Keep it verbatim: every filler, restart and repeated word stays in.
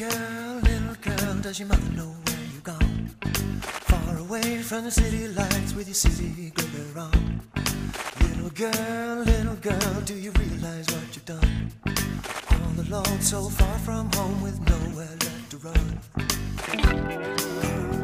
girl, little girl, does your mother know where you've gone? Far away from the city lights with your city glitter on. Little girl, little girl, do you realize what you've done? All alone, so far from home with nowhere left to run.